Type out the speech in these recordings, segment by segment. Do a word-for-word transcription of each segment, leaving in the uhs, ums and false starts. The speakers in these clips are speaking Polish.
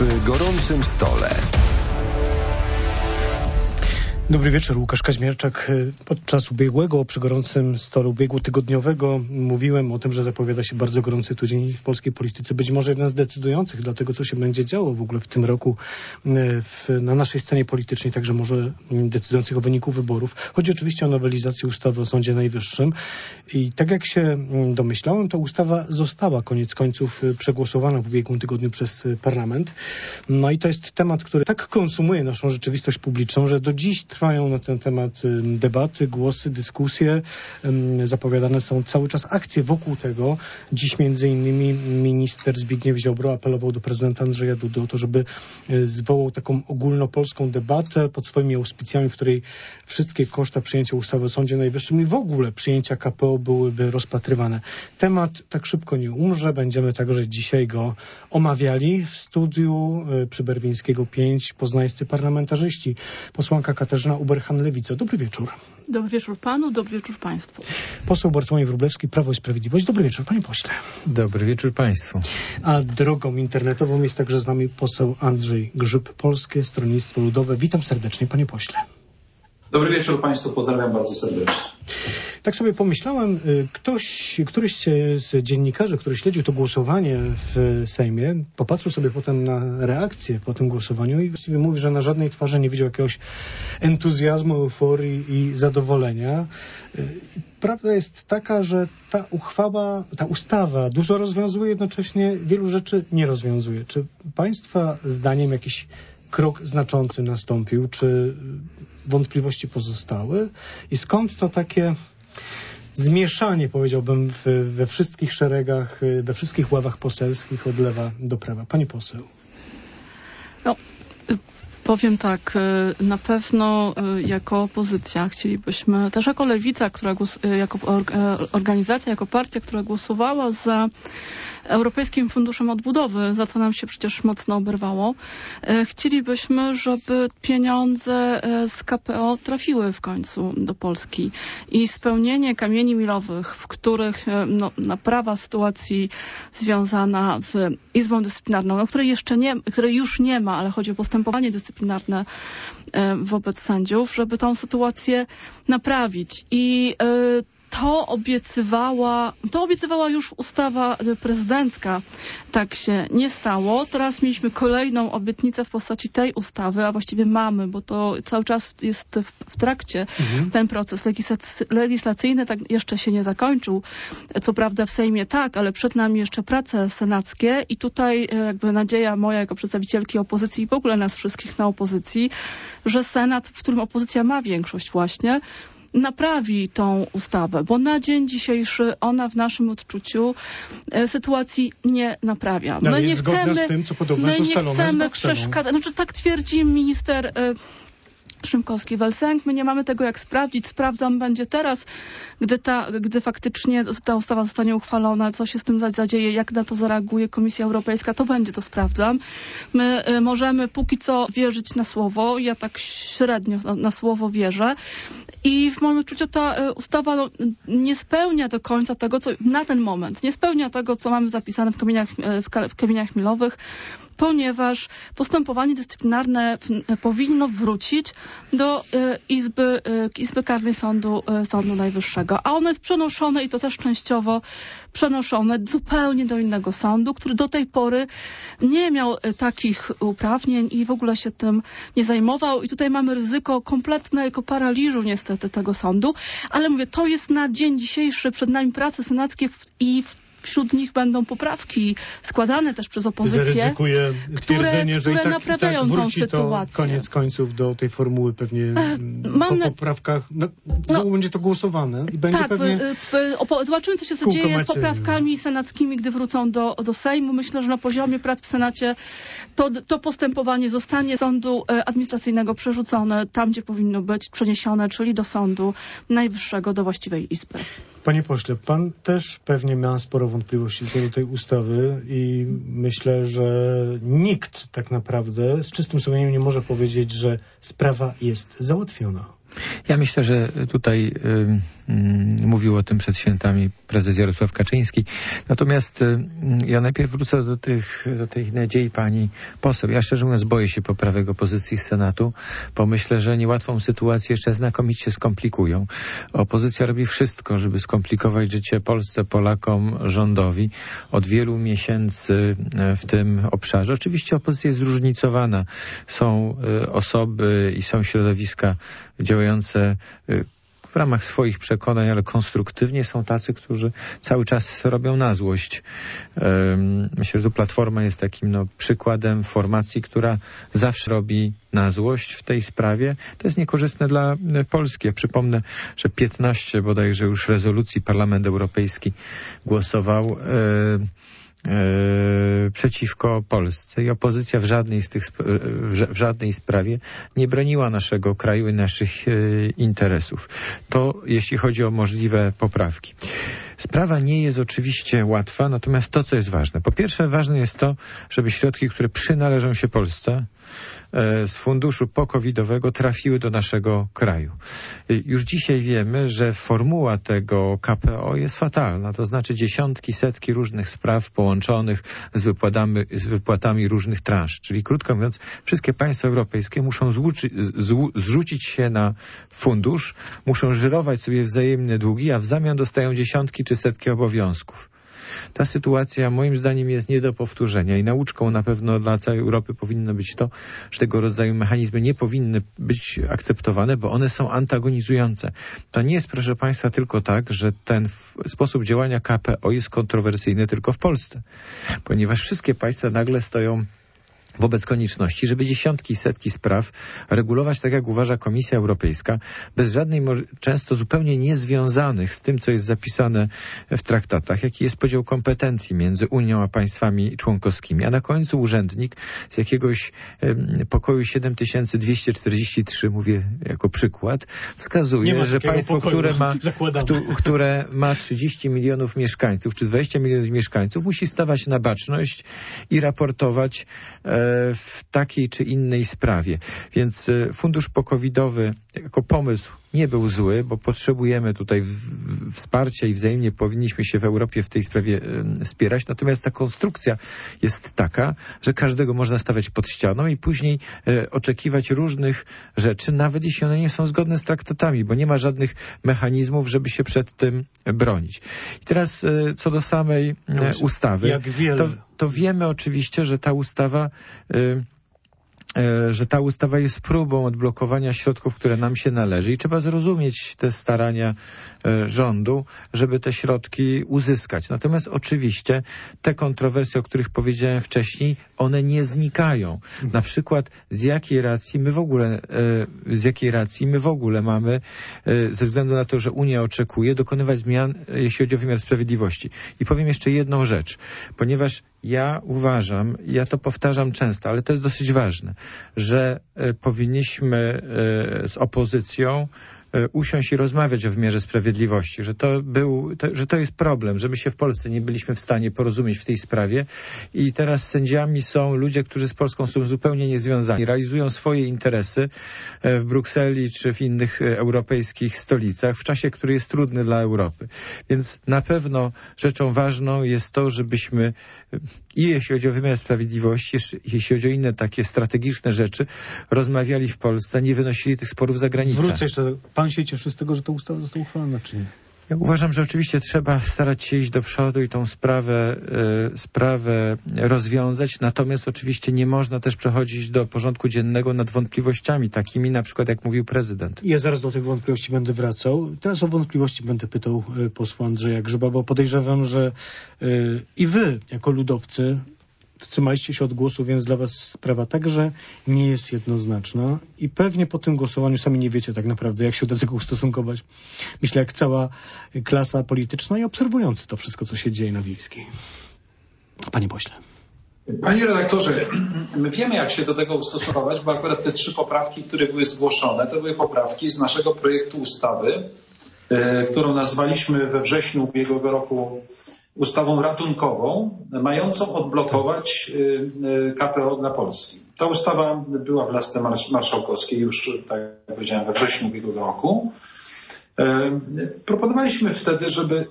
Przy gorącym stole. Dobry wieczór, Łukasz Kaźmierczak. Podczas ubiegłego, przy gorącym stole ubiegłotygodniowego mówiłem o tym, że zapowiada się bardzo gorący tydzień w polskiej polityce. Być może jeden z decydujących dla tego, co się będzie działo w ogóle w tym roku w, na naszej scenie politycznej, także może decydujących o wyniku wyborów. Chodzi oczywiście o nowelizację ustawy o Sądzie Najwyższym. I tak jak się domyślałem, to ustawa została koniec końców przegłosowana w ubiegłym tygodniu przez parlament. No i to jest temat, który tak konsumuje naszą rzeczywistość publiczną, że do dziś trwają na ten temat debaty, głosy, dyskusje. Zapowiadane są cały czas akcje wokół tego. Dziś między innymi minister Zbigniew Ziobro apelował do prezydenta Andrzeja Dudy o to, żeby zwołał taką ogólnopolską debatę pod swoimi auspicjami, w której wszystkie koszta przyjęcia ustawy o Sądzie Najwyższym i w ogóle przyjęcia K P O byłyby rozpatrywane. Temat tak szybko nie umrze. Będziemy także dzisiaj go omawiali w studiu przy Berwińskiego pięć poznańscy parlamentarzyści. Posłanka Katarzyna Uberhan-Lewica. Dobry wieczór. Dobry wieczór panu, dobry wieczór państwu. Poseł Bartłomiej Wróblewski, Prawo i Sprawiedliwość. Dobry wieczór, panie pośle. Dobry wieczór państwu. A drogą internetową jest także z nami poseł Andrzej Grzyb, Polskie Stronnictwo Ludowe. Witam serdecznie, panie pośle. Dobry wieczór państwu, pozdrawiam bardzo serdecznie. Tak sobie pomyślałem, ktoś, któryś z dziennikarzy, który śledził to głosowanie w Sejmie, popatrzył sobie potem na reakcję po tym głosowaniu i właściwie mówi, że na żadnej twarzy nie widział jakiegoś entuzjazmu, euforii i zadowolenia. Prawda jest taka, że ta uchwała, ta ustawa dużo rozwiązuje, jednocześnie wielu rzeczy nie rozwiązuje. Czy państwa zdaniem jakiś krok znaczący nastąpił? Czy wątpliwości pozostały? I skąd to takie zmieszanie, powiedziałbym, w, we wszystkich szeregach, we wszystkich ławach poselskich od lewa do prawa? Pani poseł. No, powiem tak, na pewno jako opozycja chcielibyśmy, też jako Lewica, która głos, jako organizacja, jako partia, która głosowała za Europejskim Funduszem Odbudowy, za co nam się przecież mocno oberwało. Chcielibyśmy, żeby pieniądze z K P O trafiły w końcu do Polski i spełnienie kamieni milowych, w których no, naprawa sytuacji związana z Izbą Dyscyplinarną, no, której jeszcze nie, której już nie ma, ale chodzi o postępowanie dyscyplinarne wobec sędziów, żeby tą sytuację naprawić. I yy, To obiecywała, to obiecywała już ustawa prezydencka. Tak się nie stało. Teraz mieliśmy kolejną obietnicę w postaci tej ustawy, a właściwie mamy, bo to cały czas jest w, w trakcie mhm. ten proces legislacy, legislacyjny, tak jeszcze się nie zakończył. Co prawda w Sejmie tak, ale przed nami jeszcze prace senackie i tutaj jakby nadzieja moja jako przedstawicielki opozycji i w ogóle nas wszystkich na opozycji, że Senat, w którym opozycja ma większość właśnie, naprawi tą ustawę, bo na dzień dzisiejszy ona w naszym odczuciu e, sytuacji nie naprawia. My nie jest chcemy, z tym, co podobno my jest nie chcemy przeszkadzać. Znaczy tak twierdzi minister e, Szymkowski-Welsenk. My nie mamy tego jak sprawdzić. Sprawdzam będzie teraz, gdy, ta, gdy faktycznie ta ustawa zostanie uchwalona, co się z tym zadzieje, jak na to zareaguje Komisja Europejska, to będzie to sprawdzam. My y, możemy póki co wierzyć na słowo. Ja tak średnio na, na słowo wierzę. I w moim odczuciu ta y, ustawa no, nie spełnia do końca tego, co na ten moment, nie spełnia tego, co mamy zapisane w kamieniach, y, w, w kamieniach milowych, ponieważ postępowanie dyscyplinarne w, powinno wrócić do y, Izby, y, Izby Karnej Sądu, y, Sądu Najwyższego. A ono jest przenoszone i to też częściowo przenoszone zupełnie do innego sądu, który do tej pory nie miał y, takich uprawnień i w ogóle się tym nie zajmował. I tutaj mamy ryzyko kompletnego paraliżu niestety tego sądu. Ale mówię, to jest na dzień dzisiejszy, przed nami prace senackie w, i w Wśród nich będą poprawki składane też przez opozycję, zaryzykuję które, że które i tak, naprawiają i tak tą sytuację. To koniec końców do tej formuły pewnie Mam po poprawkach. No, no, będzie to głosowane i będzie tak, pewnie... Tak, zobaczymy, co się dzieje z poprawkami senackimi, gdy wrócą do, do Sejmu. Myślę, że na poziomie prac w Senacie to, to postępowanie zostanie z sądu administracyjnego przerzucone tam, gdzie powinno być, przeniesione, czyli do Sądu Najwyższego, do właściwej izby. Panie pośle, pan też pewnie ma sporo wątpliwości co do tej ustawy i myślę, że nikt tak naprawdę z czystym sumieniem nie może powiedzieć, że sprawa jest załatwiona. Ja myślę, że tutaj Mówił o tym przed świętami prezes Jarosław Kaczyński. Natomiast ja najpierw wrócę do tych, do tych nadziei pani poseł. Ja szczerze mówiąc boję się poprawek opozycji z Senatu, bo myślę, że niełatwą sytuację jeszcze znakomicie skomplikują. Opozycja robi wszystko, żeby skomplikować życie Polsce, Polakom, rządowi od wielu miesięcy w tym obszarze. Oczywiście opozycja jest zróżnicowana. Są osoby i są środowiska działające w ramach swoich przekonań, ale konstruktywnie. Są tacy, którzy cały czas robią na złość. Myślę, że tu Platforma jest takim no, przykładem formacji, która zawsze robi na złość w tej sprawie. To jest niekorzystne dla Polski. Ja przypomnę, że piętnaście bodajże już rezolucji Parlament Europejski głosował Yy, przeciwko Polsce i opozycja w żadnej z tych sp- w, w żadnej sprawie nie broniła naszego kraju i naszych yy, interesów. To jeśli chodzi o możliwe poprawki. Sprawa nie jest oczywiście łatwa, natomiast to, co jest ważne. Po pierwsze, ważne jest to, żeby środki, które przynależą się Polsce z funduszu pokowidowego trafiły do naszego kraju. Już dzisiaj wiemy, że formuła tego K P O jest fatalna, to znaczy dziesiątki, setki różnych spraw połączonych z wypłatami, z wypłatami różnych transz. Czyli krótko mówiąc, wszystkie państwa europejskie muszą złuczy, złu, zrzucić się na fundusz, muszą żyrować sobie wzajemne długi, a w zamian dostają dziesiątki czy setki obowiązków. Ta sytuacja moim zdaniem jest nie do powtórzenia i nauczką na pewno dla całej Europy powinno być to, że tego rodzaju mechanizmy nie powinny być akceptowane, bo one są antagonizujące. To nie jest, proszę Państwa, tylko tak, że ten sposób działania K P O jest kontrowersyjny tylko w Polsce, ponieważ wszystkie państwa nagle stoją wobec konieczności, żeby dziesiątki, setki spraw regulować tak, jak uważa Komisja Europejska, bez żadnej, często zupełnie niezwiązanych z tym, co jest zapisane w traktatach, jaki jest podział kompetencji między Unią a państwami członkowskimi. A na końcu urzędnik z jakiegoś um, pokoju siedem tysięcy dwieście czterdzieści trzy, mówię jako przykład, wskazuje, że państwo, pokoju, które ma, ktu, które ma trzydzieści milionów mieszkańców, czy dwadzieścia milionów mieszkańców, musi stawać na baczność i raportować e, w takiej czy innej sprawie. Więc fundusz pokowidowy jako pomysł nie był zły, bo potrzebujemy tutaj w, w, wsparcia i wzajemnie powinniśmy się w Europie w tej sprawie y, wspierać. Natomiast ta konstrukcja jest taka, że każdego można stawiać pod ścianą i później y, oczekiwać różnych rzeczy, nawet jeśli one nie są zgodne z traktatami, bo nie ma żadnych mechanizmów, żeby się przed tym bronić. I teraz y, co do samej y, ustawy, jak wiele... to, to wiemy oczywiście, że ta ustawa y, że ta ustawa jest próbą odblokowania środków, które nam się należy i trzeba zrozumieć te starania rządu, żeby te środki uzyskać. Natomiast oczywiście te kontrowersje, o których powiedziałem wcześniej, one nie znikają. Na przykład z jakiej racji my w ogóle, z jakiej racji my w ogóle mamy, ze względu na to, że Unia oczekuje, dokonywać zmian, jeśli chodzi o wymiar sprawiedliwości. I powiem jeszcze jedną rzecz, ponieważ ja uważam, ja to powtarzam często, ale to jest dosyć ważne, że y, powinniśmy y, z opozycją y, usiąść i rozmawiać o wymiarze sprawiedliwości, że to był, to, że to jest problem, że my się w Polsce nie byliśmy w stanie porozumieć w tej sprawie i teraz sędziami są ludzie, którzy z Polską są zupełnie niezwiązani, realizują swoje interesy y, w Brukseli czy w innych y, europejskich stolicach w czasie, który jest trudny dla Europy. Więc na pewno rzeczą ważną jest to, żebyśmy i jeśli chodzi o wymiar sprawiedliwości, jeśli chodzi o inne takie strategiczne rzeczy, rozmawiali w Polsce, nie wynosili tych sporów za granicę. Wrócę jeszcze. Pan się cieszy z tego, że ta ustawa została uchwalona, czy nie? Ja uważam, że oczywiście trzeba starać się iść do przodu i tą sprawę, y, sprawę rozwiązać, natomiast oczywiście nie można też przechodzić do porządku dziennego nad wątpliwościami, takimi na przykład, jak mówił prezydent. Ja zaraz do tych wątpliwości będę wracał. Teraz o wątpliwości będę pytał y, posła Andrzeja Grzyba, bo podejrzewam, że y, i wy, jako ludowcy, wstrzymaliście się od głosu, więc dla was sprawa także nie jest jednoznaczna i pewnie po tym głosowaniu sami nie wiecie tak naprawdę, jak się do tego ustosunkować. Myślę, jak cała klasa polityczna i obserwujący to wszystko, co się dzieje na Wiejskiej. Panie pośle. Panie redaktorze, my wiemy, jak się do tego ustosunkować, bo akurat te trzy poprawki, które były zgłoszone, to były poprawki z naszego projektu ustawy, y, którą nazwaliśmy we wrześniu ubiegłego roku ustawą ratunkową, mającą odblokować K P O dla Polski. Ta ustawa była w lasce marszałkowskiej już, tak jak powiedziałem, we wrześniu ubiegłego roku Proponowaliśmy wtedy, żeby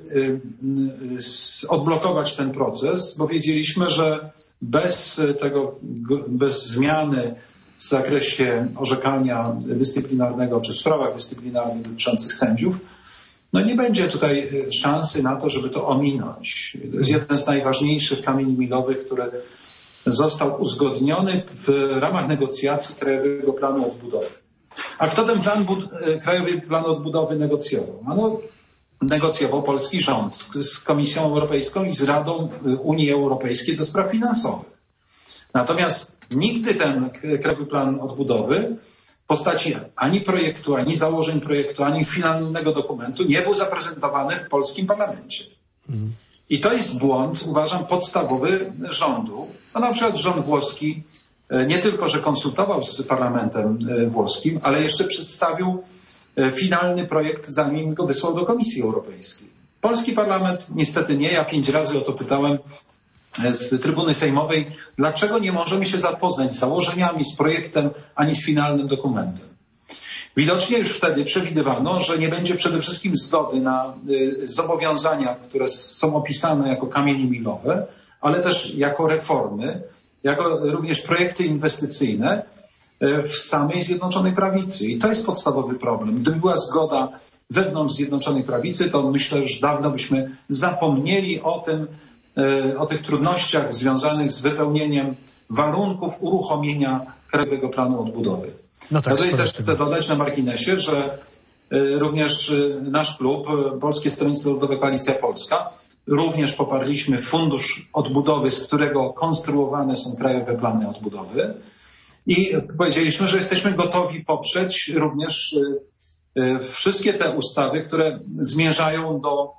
odblokować ten proces, bo wiedzieliśmy, że bez tego, bez zmiany w zakresie orzekania dyscyplinarnego czy w sprawach dyscyplinarnych dotyczących sędziów, no nie będzie tutaj szansy na to, żeby to ominąć. To jest jeden z najważniejszych kamieni milowych, który został uzgodniony w ramach negocjacji Krajowego Planu Odbudowy. A kto ten plan, Krajowy Plan Odbudowy negocjował? No, negocjował polski rząd z, z Komisją Europejską i z Radą Unii Europejskiej do spraw finansowych. Natomiast nigdy ten Krajowy Plan Odbudowy w postaci ani projektu, ani założeń projektu, ani finalnego dokumentu nie był zaprezentowany w polskim parlamencie. Mhm. I to jest błąd, uważam, podstawowy rządu. No, na przykład rząd włoski nie tylko, że konsultował z parlamentem włoskim, ale jeszcze przedstawił finalny projekt, zanim go wysłał do Komisji Europejskiej. Polski parlament niestety nie. Ja pięć razy o to pytałem z trybuny sejmowej, dlaczego nie możemy się zapoznać z założeniami, z projektem, ani z finalnym dokumentem. Widocznie już wtedy przewidywano, że nie będzie przede wszystkim zgody na zobowiązania, które są opisane jako kamienie milowe, ale też jako reformy, jako również projekty inwestycyjne w samej Zjednoczonej Prawicy. I to jest podstawowy problem. Gdyby była zgoda wewnątrz Zjednoczonej Prawicy, to myślę, że już dawno byśmy zapomnieli o tym, o tych trudnościach związanych z wypełnieniem warunków uruchomienia Krajowego Planu Odbudowy. No tak, ja tutaj też chcę dodać na marginesie, że również nasz klub, Polskie Stronnictwo Ludowe - Koalicja Polska, również poparliśmy Fundusz Odbudowy, z którego konstruowane są krajowe plany odbudowy i powiedzieliśmy, że jesteśmy gotowi poprzeć również wszystkie te ustawy, które zmierzają do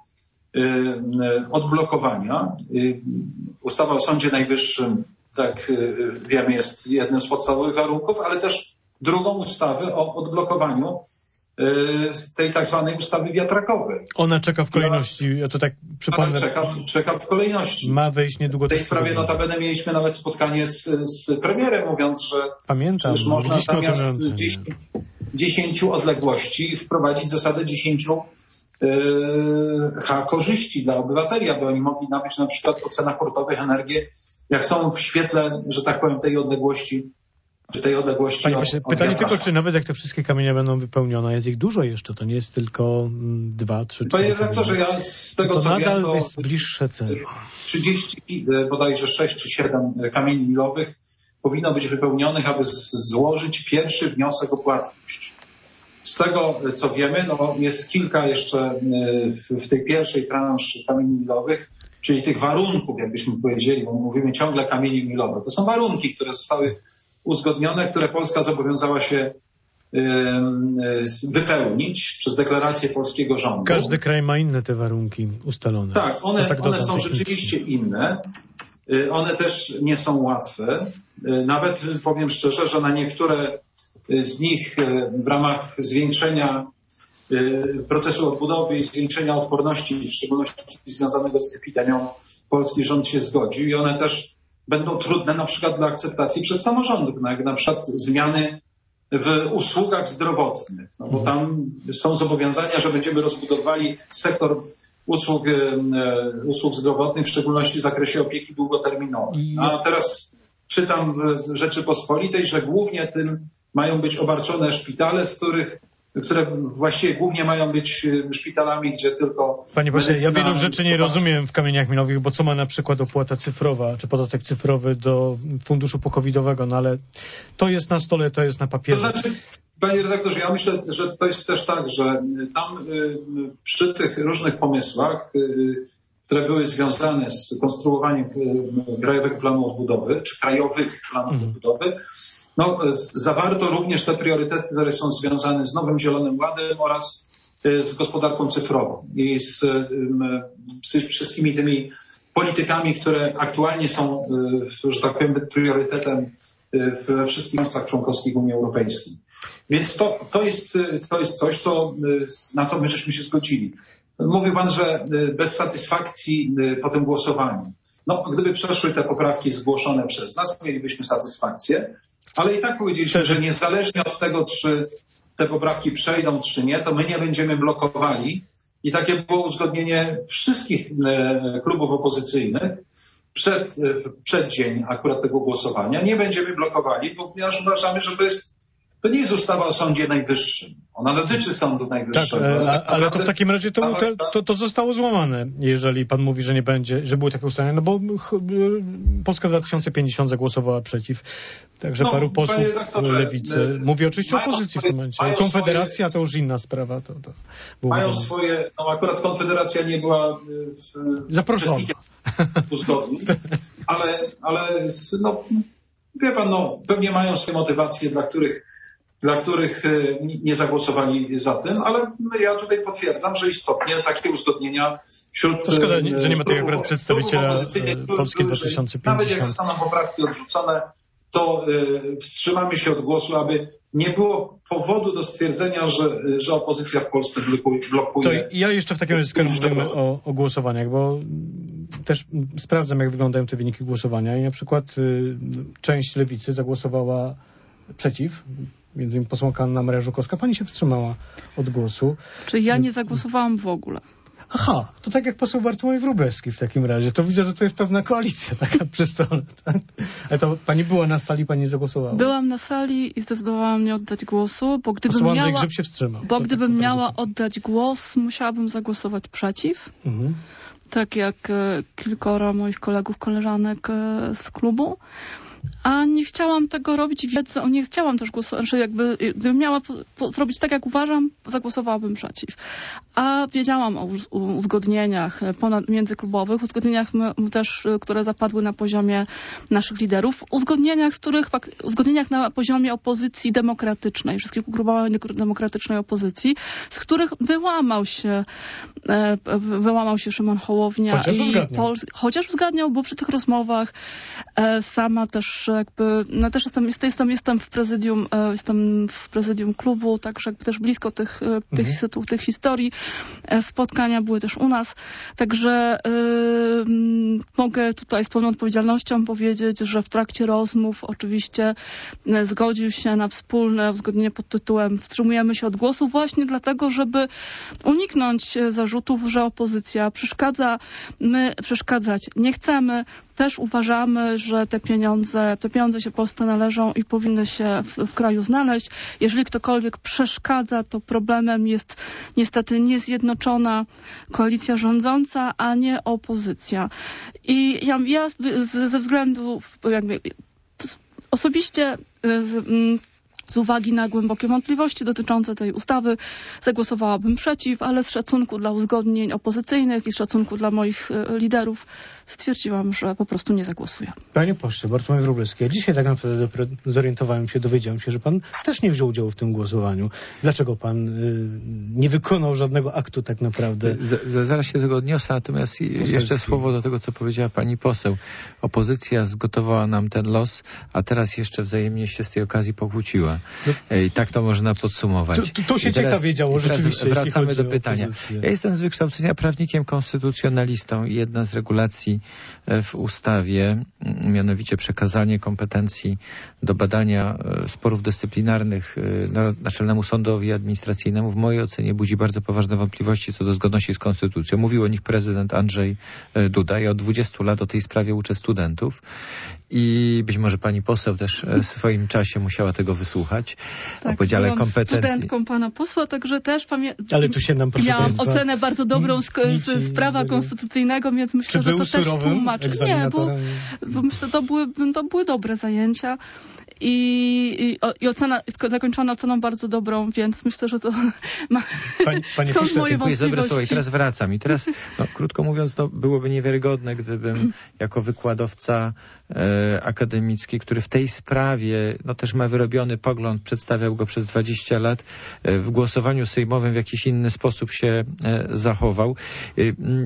odblokowania. Ustawa o Sądzie Najwyższym, tak wiemy, jest jednym z podstawowych warunków, ale też drugą ustawę o odblokowaniu tej tak zwanej ustawy wiatrakowej. Ona czeka w kolejności, ja to tak przypomnę. Czeka, czeka w kolejności. Ma wejść niedługo. W tej sprawie notabene mieliśmy nawet spotkanie z, z premierem, mówiąc, że Pamiętam, już można zamiast dziesięciu odległości wprowadzić zasadę dziesięciu H korzyści dla obywateli, aby oni mogli nabyć na przykład po cenach hurtowych energię, jak są w świetle, że tak powiem, tej odległości tej odległości. Panie od, pośle, od pytanie wiatraka. tylko, czy nawet jak te wszystkie kamienie będą wypełnione, jest ich dużo jeszcze, to nie jest tylko mm, dwa, trzy, Panie cztery. redaktorze, ja z tego to co nadal wiem, to jest bliższe celu. trzydzieści, bodajże sześć czy siedem kamieni milowych powinno być wypełnionych, aby z, złożyć pierwszy wniosek o płatność. Z tego co wiemy, no jest kilka jeszcze w, w tej pierwszej transzy kamieni milowych, czyli tych warunków, jakbyśmy powiedzieli, bo mówimy ciągle kamienie milowe. To są warunki, które zostały uzgodnione, które Polska zobowiązała się wypełnić przez deklarację polskiego rządu. Każdy kraj ma inne te warunki ustalone. Tak, one, tak one są rzeczywiście inne. One też nie są łatwe. Nawet powiem szczerze, że na niektóre z nich w ramach zwiększenia procesu odbudowy i zwiększenia odporności, w szczególności związanego z epidemią, polski rząd się zgodził i one też będą trudne na przykład dla akceptacji przez samorządy, jak na przykład zmiany w usługach zdrowotnych, no bo tam są zobowiązania, że będziemy rozbudowali sektor usług, usług zdrowotnych, w szczególności w zakresie opieki długoterminowej. A teraz czytam w Rzeczypospolitej, że głównie tym mają być obarczone szpitale, z których które właściwie głównie mają być szpitalami, gdzie tylko... Panie pośle, ja wielu rzeczy nie rozumiem w kamieniach milowych, bo co ma na przykład opłata cyfrowa, czy podatek cyfrowy do funduszu pokowidowego, no ale to jest na stole, to jest na papierze. To znaczy, panie redaktorze, ja myślę, że to jest też tak, że tam przy tych różnych pomysłach, które były związane z konstruowaniem Krajowego Planu Odbudowy, czy krajowych planów mhm. odbudowy, no, zawarto również te priorytety, które są związane z Nowym Zielonym Ładem oraz z gospodarką cyfrową i z, z wszystkimi tymi politykami, które aktualnie są, że tak powiem, priorytetem we wszystkich państwach członkowskich Unii Europejskiej. Więc to, to, jest, to jest coś, co, na co my żeśmy się zgodzili. Mówił pan, że bez satysfakcji po tym głosowaniu. No, gdyby przeszły te poprawki zgłoszone przez nas, mielibyśmy satysfakcję, ale i tak powiedzieliśmy, że niezależnie od tego, czy te poprawki przejdą czy nie, to my nie będziemy blokowali. I takie było uzgodnienie wszystkich klubów opozycyjnych przed, przed dzień akurat tego głosowania. Nie będziemy blokowali, ponieważ uważamy, że to jest To nie jest ustawa o Sądzie Najwyższym. Ona dotyczy Sądu Najwyższego. Tak, ale, ale to w takim razie to, to, to zostało złamane, jeżeli pan mówi, że nie będzie, że były takie ustalenia, no bo Polska dwa tysiące pięćdziesiąt zagłosowała przeciw, także no, paru posłów Lewicy. Mówię oczywiście o opozycji w tym momencie. Konfederacja swoje, to już inna sprawa. To, to mają wiadomo. swoje, no akurat Konfederacja nie była w, zaproszona. Uzgodnień, ale, ale no, wie pan, no, pewnie mają swoje motywacje, dla których dla których nie zagłosowali za tym, ale ja tutaj potwierdzam, że istotnie takie uzgodnienia wśród... To szkoda, że nie ma tutaj akurat przedstawiciela Polski dwa tysiące pięćdziesiąt. Nawet jak zostaną poprawki odrzucone, to y, wstrzymamy się od głosu, aby nie było powodu do stwierdzenia, że, że opozycja w Polsce blokuje. To ja jeszcze w takim razie, skoro mówimy o, o głosowaniach, bo też sprawdzam, jak wyglądają te wyniki głosowania i na przykład y, część Lewicy zagłosowała przeciw, między innymi posłanka Anna Maria Żukowska. Pani się wstrzymała od głosu. Czyli ja nie zagłosowałam w ogóle. Aha, to tak jak poseł Bartłomiej Wróblewski w takim razie. To widzę, że to jest pewna koalicja taka przy stole. Tak? Ale to pani była na sali, pani nie zagłosowała? Byłam na sali i zdecydowałam nie oddać głosu, bo gdybym Poseł Andrzej miała, Grzyb się wstrzymał. bo to gdybym tak, miała oddać głos, musiałabym zagłosować przeciw. Mhm. Tak jak e, kilkoro moich kolegów, koleżanek e, z klubu. A nie chciałam tego robić wiedzy, nie chciałam też głosować, znaczy jakby, gdybym miała po, po, zrobić tak, jak uważam, zagłosowałabym przeciw. A wiedziałam o uzgodnieniach ponad, międzyklubowych, uzgodnieniach my, też, które zapadły na poziomie naszych liderów, uzgodnieniach, z których, uzgodnieniach na poziomie opozycji demokratycznej, wszystkich ugrupowań demokratycznej opozycji, z których wyłamał się, wyłamał się Szymon Hołownia. Chociaż i uzgadniał. Pol, chociaż uzgadniał, bo przy tych rozmowach sama też jakby, no też jestem, jestem, jestem w prezydium, jestem w prezydium klubu, także jakby też blisko tych, tych, mhm. tych, tych historii. Spotkania były też u nas, także yy, mogę tutaj z pełną odpowiedzialnością powiedzieć, że w trakcie rozmów oczywiście zgodził się na wspólne uzgodnienie pod tytułem wstrzymujemy się od głosu właśnie dlatego, żeby uniknąć zarzutów, że opozycja przeszkadza. My przeszkadzać nie chcemy. Też uważamy, że te pieniądze, te pieniądze się Polsce należą i powinny się w, w kraju znaleźć. Jeżeli ktokolwiek przeszkadza, to problemem jest niestety niezjednoczona koalicja rządząca, a nie opozycja. I ja, ja z, ze względu jakby osobiście z, z uwagi na głębokie wątpliwości dotyczące tej ustawy zagłosowałabym przeciw, ale z szacunku dla uzgodnień opozycyjnych i z szacunku dla moich liderów stwierdziłam, że po prostu nie zagłosuję. Panie pośle, Bartłomiej Wróblewski, ja dzisiaj tak naprawdę zorientowałem się, dowiedziałem się, że pan też nie wziął udziału w tym głosowaniu. Dlaczego pan y, nie wykonał żadnego aktu tak naprawdę? Z, z, zaraz się do tego odniosę, natomiast Poselski. Jeszcze słowo do tego, co powiedziała pani poseł. Opozycja zgotowała nam ten los, a teraz jeszcze wzajemnie się z tej okazji pokłóciła. No, I tak to można podsumować. To, to, to się ciekawie działo, rzeczywiście. Wracamy do pytania. Ja jestem z wykształcenia prawnikiem konstytucjonalistą i jedna z regulacji w ustawie, mianowicie przekazanie kompetencji do badania sporów dyscyplinarnych Naczelnemu Sądowi Administracyjnemu w mojej ocenie budzi bardzo poważne wątpliwości co do zgodności z konstytucją. Mówił o nich prezydent Andrzej Duda. Ja od dwudziestu lat o tej sprawie uczę studentów i być może pani poseł też w swoim czasie musiała tego wysłuchać. Tak, o podziale byłam kompetencji. studentką pana posła, także też pamiętam. Ale tu się nam proszę miałam państwa, ocenę bardzo dobrą z, z, z prawa konstytucyjnego, więc myślę, Czy że to też tłumaczy. Nie, bo, bo myślę, to były, to były dobre zajęcia i, i, i ocena zakończona oceną bardzo dobrą, więc myślę, że to ma Pani, panie stąd Piszle, moje dziękuję za dobre słowa. I wątpliwości. teraz wracam. I teraz, no, krótko mówiąc, no, byłoby niewiarygodne, gdybym jako wykładowca e, akademicki, który w tej sprawie no, też ma wyrobiony pogląd, przedstawiał go przez dwadzieścia lat, e, w głosowaniu sejmowym w jakiś inny sposób się e, zachował. E, m,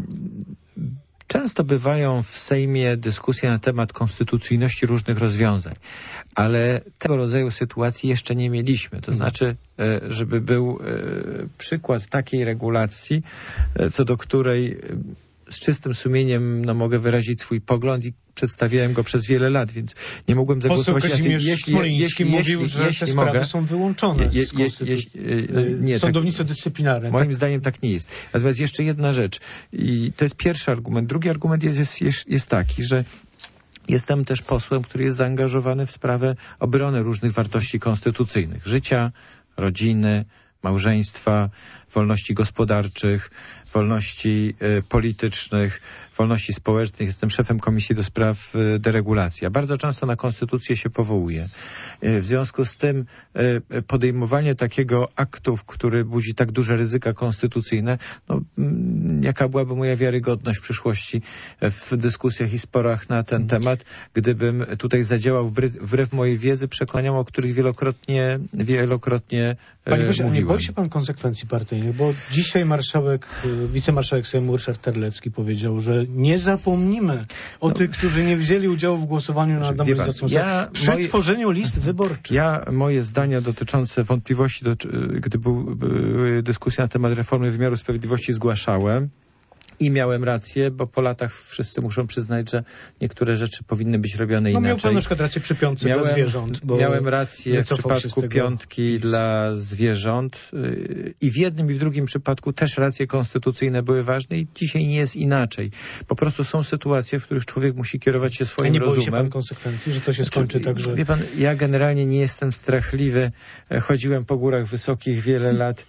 Często bywają w Sejmie dyskusje na temat konstytucyjności różnych rozwiązań, ale tego rodzaju sytuacji jeszcze nie mieliśmy. To znaczy, żeby był przykład takiej regulacji, co do której z czystym sumieniem no, mogę wyrazić swój pogląd i przedstawiałem go przez wiele lat, więc nie mogłem zagłosować. Poseł Kazimierz jeśli, Smoliński jeśli, mówił, jeśli, że jeśli te mogę, sprawy są wyłączone je, z je, konstytucji. je, nie, Sądownictwo tak, dyscyplinarne. Moim tak? zdaniem tak nie jest. Natomiast jeszcze jedna rzecz i to jest pierwszy argument. Drugi argument jest, jest, jest taki, że jestem też posłem, który jest zaangażowany w sprawę obrony różnych wartości konstytucyjnych. Życia, rodziny, małżeństwa, wolności gospodarczych, wolności y, politycznych, wolności społecznych. Jestem szefem Komisji do Spraw y, Deregulacji. Ja bardzo często na konstytucję się powołuję. Y, w związku z tym y, podejmowanie takiego aktu, który budzi tak duże ryzyka konstytucyjne, no, y, jaka byłaby moja wiarygodność w przyszłości y, w dyskusjach i sporach na ten temat, gdybym tutaj zadziałał wbrew, wbrew mojej wiedzy, przekonaniom, o których wielokrotnie, wielokrotnie y, Panie Bosie, mówiłem. nie boi się pan konsekwencji partyjnych? Bo dzisiaj marszałek, wicemarszałek Sejmu Ryszard Terlecki powiedział, że nie zapomnimy o no. tych, którzy nie wzięli udziału w głosowaniu nad nowelizacją ja, przy moje, tworzeniu list wyborczych. Ja moje zdania dotyczące wątpliwości, do, gdy był, były dyskusje na temat reformy wymiaru sprawiedliwości, zgłaszałem. I miałem rację, bo po latach wszyscy muszą przyznać, że niektóre rzeczy powinny być robione no, inaczej. Miał pan na przykład rację przy piątce miałem, dla zwierząt. Bo miałem rację w przypadku piątki dla zwierząt i w jednym i w drugim przypadku też racje konstytucyjne były ważne i dzisiaj nie jest inaczej. Po prostu są sytuacje, w których człowiek musi kierować się swoim rozumem. A nie boi się pan konsekwencji, że to się skończy tak, że... Wie pan, ja generalnie nie jestem strachliwy. Chodziłem po górach wysokich wiele lat.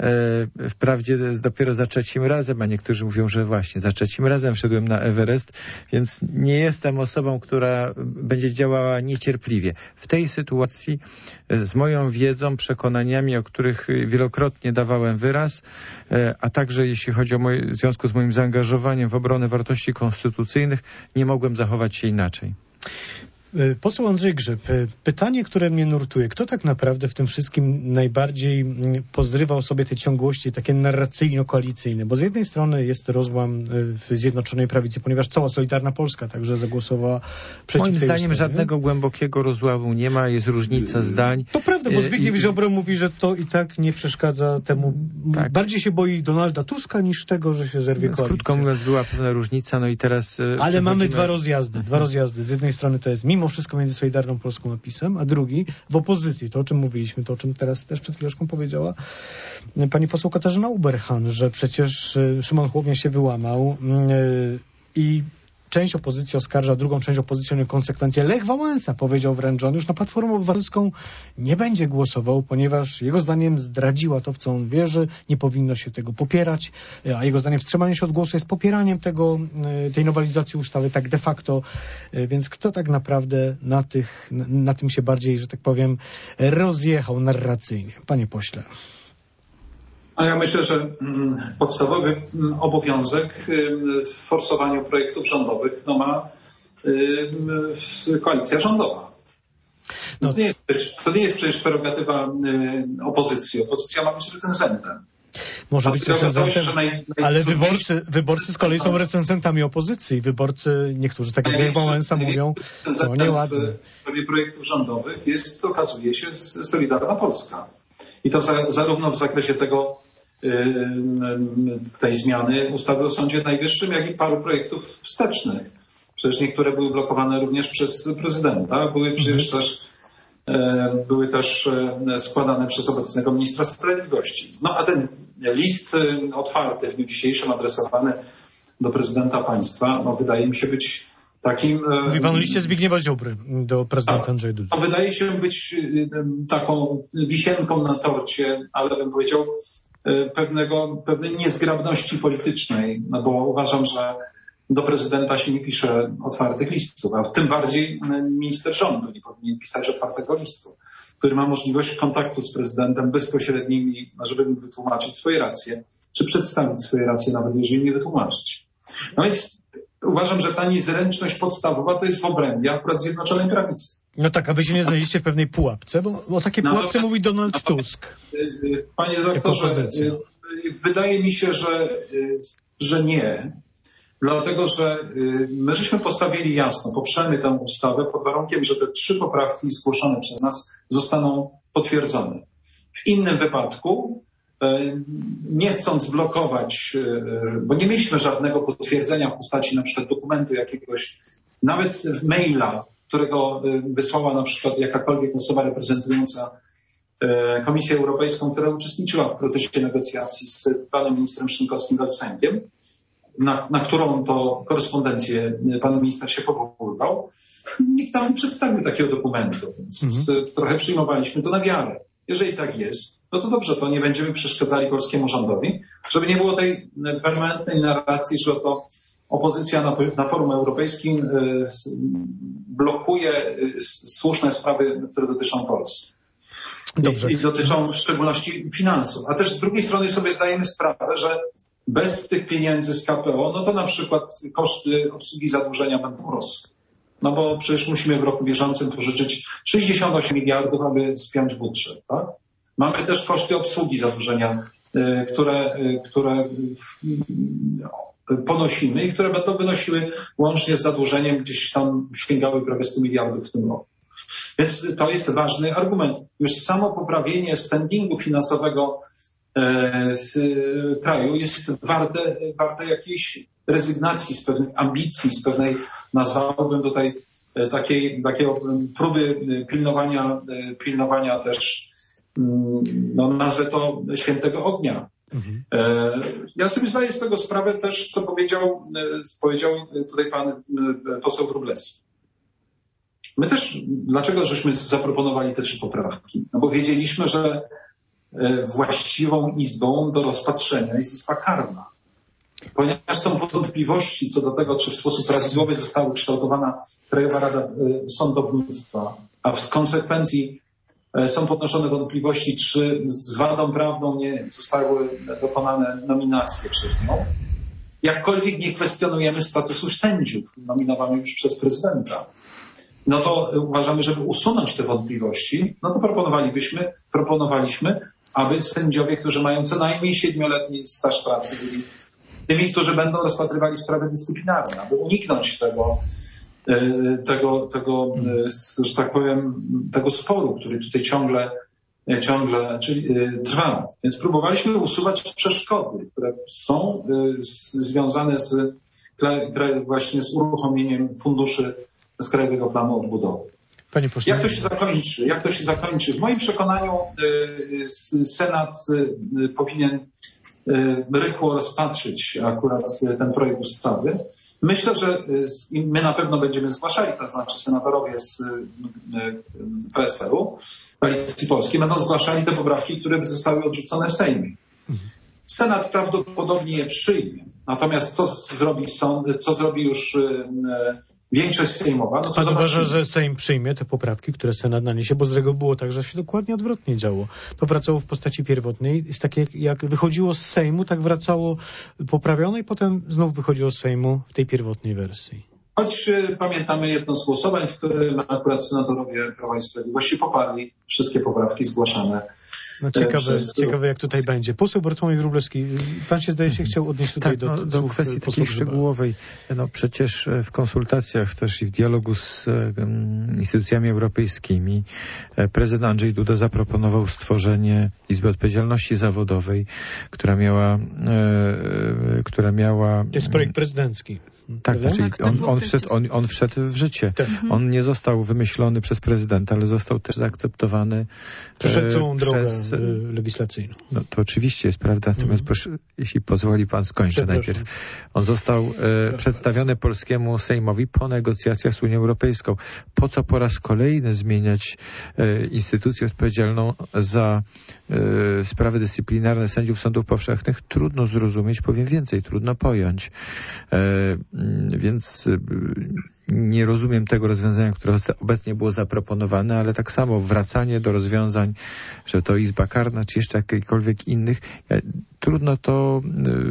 Wprawdzie dopiero za trzecim razem, a niektórzy mówią, że właśnie za trzecim razem wszedłem na Everest, więc nie jestem osobą, która będzie działała niecierpliwie. W tej sytuacji z moją wiedzą, przekonaniami, o których wielokrotnie dawałem wyraz, a także jeśli chodzi o moje, w związku z moim zaangażowaniem w obronę wartości konstytucyjnych, nie mogłem zachować się inaczej. Poseł Andrzej Grzyb, pytanie, które mnie nurtuje. Kto tak naprawdę w tym wszystkim najbardziej pozrywał sobie te ciągłości takie narracyjno-koalicyjne? Bo z jednej strony jest rozłam w Zjednoczonej Prawicy, ponieważ cała Solidarna Polska także zagłosowała przeciw Moim tej zdaniem ustawie. Żadnego głębokiego rozłamu nie ma, jest różnica zdań. To prawda, bo Zbigniew Ziobro mówi, że to i tak nie przeszkadza temu. Tak. Bardziej się boi Donalda Tuska niż tego, że się zerwie koalicja. Krótko mówiąc, była pewna różnica, no i teraz... Ale przechodzimy... mamy dwa rozjazdy, dwa rozjazdy. Z jednej strony to jest mimo wszystko między Solidarną Polską a PiS-em, a drugi w opozycji. To, o czym mówiliśmy, to, o czym teraz też przed chwileczką powiedziała pani poseł Katarzyna Uberhan, że przecież Szymon Hołownia się wyłamał yy, i część opozycji oskarża drugą część opozycji o niekonsekwencje. Lech Wałęsa powiedział wręcz, że on już na Platformę Obywatelską nie będzie głosował, ponieważ jego zdaniem zdradziła to, w co on wierzy, nie powinno się tego popierać, a jego zdaniem wstrzymanie się od głosu jest popieraniem tego, tej nowelizacji ustawy tak de facto. Więc kto tak naprawdę na, tych, na tym się bardziej, że tak powiem, rozjechał narracyjnie? Panie pośle. A ja myślę, że podstawowy obowiązek w forsowaniu projektów rządowych no ma koalicja rządowa. No. To, nie jest, to nie jest przecież prerogatywa opozycji. Opozycja ma być recenzentem. Może być recenzentem, naj, ale wyborcy, wyborcy z kolei są recenzentami opozycji. Wyborcy, niektórzy, tak jak Lech Wałęsa, mówią, to nieładne. W sprawie projektów rządowych jest, okazuje się, Solidarna Polska. I to za, zarówno w zakresie tego, tej zmiany ustawy o Sądzie Najwyższym, jak i paru projektów wstecznych. Przecież niektóre były blokowane również przez prezydenta, były przecież też, były też składane przez obecnego ministra sprawiedliwości. No a ten list otwarty w dniu dzisiejszym adresowany do prezydenta państwa, no wydaje mi się być takim... Mówi pan o liście Zbigniewa Ziobry do prezydenta Andrzeja Dudy. To wydaje się być taką wisienką na torcie, ale bym powiedział pewnego, pewnej niezgrabności politycznej, no bo uważam, że do prezydenta się nie pisze otwartych listów, a tym bardziej minister rządu nie powinien pisać otwartego listu, który ma możliwość kontaktu z prezydentem bezpośrednim, żeby mu wytłumaczyć swoje racje, czy przedstawić swoje racje, nawet jeżeli nie wytłumaczyć. No więc uważam, że ta niezręczność podstawowa to jest w obrębie akurat Zjednoczonej Prawicy. No tak, a wy się nie znaleźliście w pewnej pułapce, bo o takiej pułapce no, mówi Donald no, Tusk. Panie doktorze, wydaje mi się, że, że nie. Dlatego, że my żeśmy postawili jasno, poprzemy tę ustawę pod warunkiem, że te trzy poprawki zgłoszone przez nas zostaną potwierdzone. W innym wypadku nie chcąc blokować, bo nie mieliśmy żadnego potwierdzenia w postaci na przykład dokumentu jakiegoś, nawet maila, którego wysłała na przykład jakakolwiek osoba reprezentująca Komisję Europejską, która uczestniczyła w procesie negocjacji z panem ministrem Szynkowskim-Welsenkiem, na, na którą to korespondencję pan minister się powoływał. Nikt tam nie przedstawił takiego dokumentu, więc mhm. trochę przyjmowaliśmy to na wiarę. Jeżeli tak jest, no to dobrze, to nie będziemy przeszkadzali polskiemu rządowi, żeby nie było tej permanentnej narracji, że to opozycja na, na forum europejskim blokuje słuszne sprawy, które dotyczą Polski. Dobrze. I, I dotyczą w szczególności finansów. A też z drugiej strony sobie zdajemy sprawę, że bez tych pieniędzy z K P O, no to na przykład koszty obsługi zadłużenia będą rosły. No bo przecież musimy w roku bieżącym pożyczyć sześćdziesiąt osiem miliardów, aby spiąć budżet, tak? Mamy też koszty obsługi zadłużenia, y, które, y, które y, ponosimy i które będą wynosiły łącznie z zadłużeniem gdzieś tam sięgały prawie stu miliardów w tym roku. Więc to jest ważny argument. Już samo poprawienie standingu finansowego y, z y, kraju jest warte, warte jakiejś rezygnacji z pewnych ambicji, z pewnej, nazwałbym tutaj takiej, takiego próby pilnowania, pilnowania też, no nazwę to świętego ognia. Mhm. Ja sobie zdaję z tego sprawę też, co powiedział, powiedział tutaj pan poseł Wróblewski. My też, dlaczego żeśmy zaproponowali te trzy poprawki? No bo wiedzieliśmy, że właściwą izbą do rozpatrzenia jest Izba Karna. Ponieważ są wątpliwości co do tego, czy w sposób prawidłowy została ukształtowana Krajowa Rada Sądownictwa, a w konsekwencji są podnoszone wątpliwości, czy z wadą prawną nie zostały dokonane nominacje przez nią. Jakkolwiek nie kwestionujemy statusu sędziów nominowanych już przez prezydenta. No to uważamy, żeby usunąć te wątpliwości, no to proponowalibyśmy, proponowaliśmy, aby sędziowie, którzy mają co najmniej siedmioletni staż pracy, byli tymi, którzy będą rozpatrywali sprawy dyscyplinarne, aby uniknąć tego, tego, tego, że tak powiem, tego sporu, który tutaj ciągle, ciągle czyli, trwa. Więc próbowaliśmy usuwać przeszkody, które są związane z, właśnie z uruchomieniem funduszy z Krajowego Planu Odbudowy. Panie pośle, jak to się zakończy? Jak to się zakończy? W moim przekonaniu Senat powinien rychło rozpatrzyć akurat ten projekt ustawy. Myślę, że my na pewno będziemy zgłaszali, to znaczy senatorowie z P S L u, Koalicji Polskiej, będą zgłaszali te poprawki, które zostały odrzucone w Sejmie. Senat prawdopodobnie je przyjmie. Natomiast co zrobi sąd, co zrobi już większość sejmowa, no to Pan uważa, że Sejm przyjmie te poprawki, które Senat naniesie, bo z reguły było tak, że się dokładnie odwrotnie działo. To wracało w postaci pierwotnej. Jest takie, jak wychodziło z Sejmu, tak wracało poprawione i potem znów wychodziło z Sejmu w tej pierwotnej wersji. Choć pamiętamy jedno z głosowań, w którym akurat senatorowie Prawa i Sprawiedliwości poparli wszystkie poprawki zgłaszane. No ciekawe, przez... ciekawe jak tutaj będzie. Poseł Bartłomiej Wróblewski, pan się zdaje się chciał odnieść tutaj tak, do, no, do kwestii takiej szczegółowej. No przecież w konsultacjach też i w dialogu z um, instytucjami europejskimi prezydent Andrzej Duda zaproponował stworzenie Izby Odpowiedzialności Zawodowej, która miała, e, która miała... To jest projekt prezydencki. Tak, znaczy on, on, wszedł, on, on wszedł w życie. Tak. On nie został wymyślony przez prezydenta, ale został też zaakceptowany Przeszedł całą drogę przez... legislacyjną. No to oczywiście jest prawda, natomiast mm. proszę, jeśli pozwoli pan, skończę najpierw. On został e, przedstawiony polskiemu Sejmowi po negocjacjach z Unią Europejską. Po co po raz kolejny zmieniać e, instytucję odpowiedzialną za e, sprawy dyscyplinarne sędziów sądów powszechnych? Trudno zrozumieć, powiem więcej, trudno pojąć. E, Więc nie rozumiem tego rozwiązania, które obecnie było zaproponowane, ale tak samo wracanie do rozwiązań, że to Izba Karna, czy jeszcze jakichkolwiek innych, trudno to...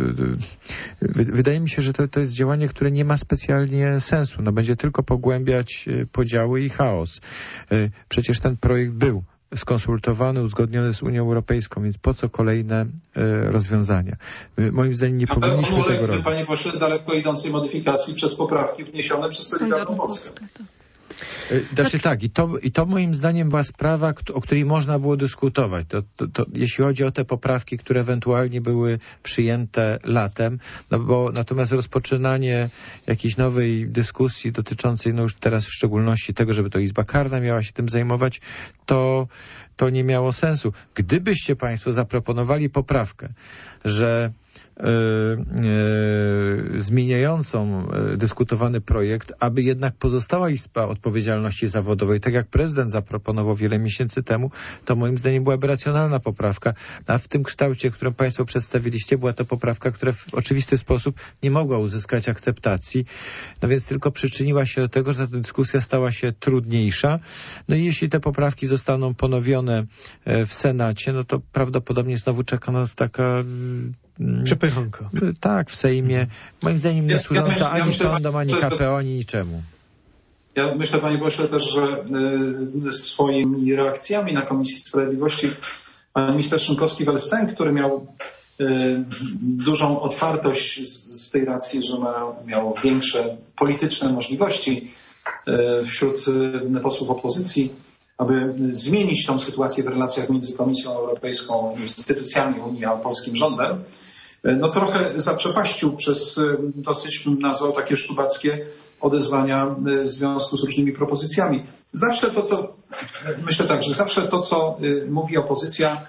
Wydaje mi się, że to, to jest działanie, które nie ma specjalnie sensu. No, będzie tylko pogłębiać podziały i chaos. Przecież ten projekt był skonsultowany, uzgodniony z Unią Europejską, więc po co kolejne e, rozwiązania? My, moim zdaniem nie Ale powinniśmy on uległ, tego robić. Panie pośle, daleko idącej modyfikacji przez poprawki wniesione przez Solidarną Polskę. Znaczy tak, i to, i to moim zdaniem była sprawa, o której można było dyskutować. To, to, to, jeśli chodzi o te poprawki, które ewentualnie były przyjęte latem, no bo natomiast rozpoczynanie jakiejś nowej dyskusji dotyczącej, no już teraz w szczególności tego, żeby to Izba Karna miała się tym zajmować, to, to nie miało sensu. Gdybyście Państwo zaproponowali poprawkę, że Yy, yy, zmieniającą yy, dyskutowany projekt, aby jednak pozostała Izba Odpowiedzialności Zawodowej, tak jak prezydent zaproponował wiele miesięcy temu, to moim zdaniem byłaby racjonalna poprawka, a w tym kształcie, którą Państwo przedstawiliście, była to poprawka, która w oczywisty sposób nie mogła uzyskać akceptacji, no więc tylko przyczyniła się do tego, że ta dyskusja stała się trudniejsza. No i jeśli te poprawki zostaną ponowione w Senacie, no to prawdopodobnie znowu czeka nas taka przepychanka. Tak, w Sejmie. Moim zdaniem nie ja, służąca ja myślę, ani ja myślę, sądom, ani K P O, ani niczemu. Ja myślę, panie pośle, też, że y, swoimi reakcjami na Komisji Sprawiedliwości pan minister Szynkowski-Welsenk, który miał y, dużą otwartość z, z tej racji, że ma, miał większe polityczne możliwości y, wśród y, posłów opozycji, aby zmienić tą sytuację w relacjach między Komisją Europejską, instytucjami Unii a polskim rządem, no trochę zaprzepaścił przez dosyć, bym nazwał, takie sztubackie odezwania w związku z różnymi propozycjami. Zawsze to, co, myślę tak, że zawsze to, co mówi opozycja,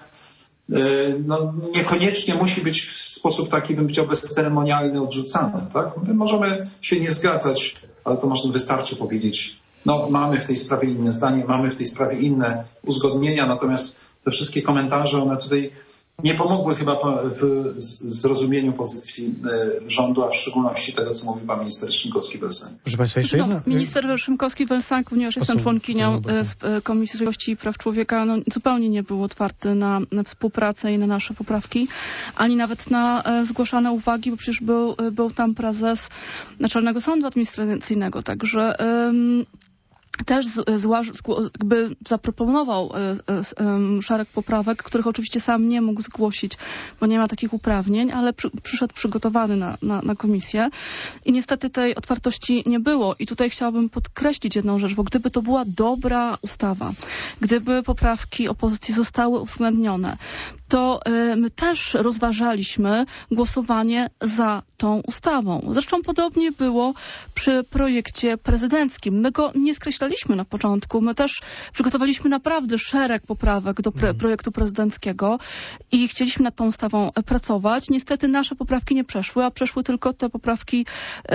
no niekoniecznie musi być w sposób taki, bym powiedział, bezceremonialny odrzucany. Tak? My możemy się nie zgadzać, ale to można, wystarczy powiedzieć, no mamy w tej sprawie inne zdanie, mamy w tej sprawie inne uzgodnienia, natomiast te wszystkie komentarze, one tutaj nie pomogły chyba w zrozumieniu pozycji rządu, a w szczególności tego, co mówi pan minister Szynkowski-Welsenk. Proszę Państwa, jeszcze jedna? No, minister Szynkowski-Welsenk, ponieważ jestem członkinią Komisji Sprawiedliwości i Praw Człowieka, no, zupełnie nie był otwarty na, na współpracę i na nasze poprawki, ani nawet na e, zgłaszane uwagi, bo przecież był, był tam prezes Naczelnego Sądu Administracyjnego, także ym, też zła, jakby zaproponował szereg poprawek, których oczywiście sam nie mógł zgłosić, bo nie ma takich uprawnień, ale przy, przyszedł przygotowany na, na, na komisję i niestety tej otwartości nie było. I tutaj chciałabym podkreślić jedną rzecz, bo gdyby to była dobra ustawa, gdyby poprawki opozycji zostały uwzględnione, to y, my też rozważaliśmy głosowanie za tą ustawą. Zresztą podobnie było przy projekcie prezydenckim. My go nie skreślaliśmy na początku. My też przygotowaliśmy naprawdę szereg poprawek do pre- projektu prezydenckiego i chcieliśmy nad tą ustawą pracować. Niestety nasze poprawki nie przeszły, a przeszły tylko te poprawki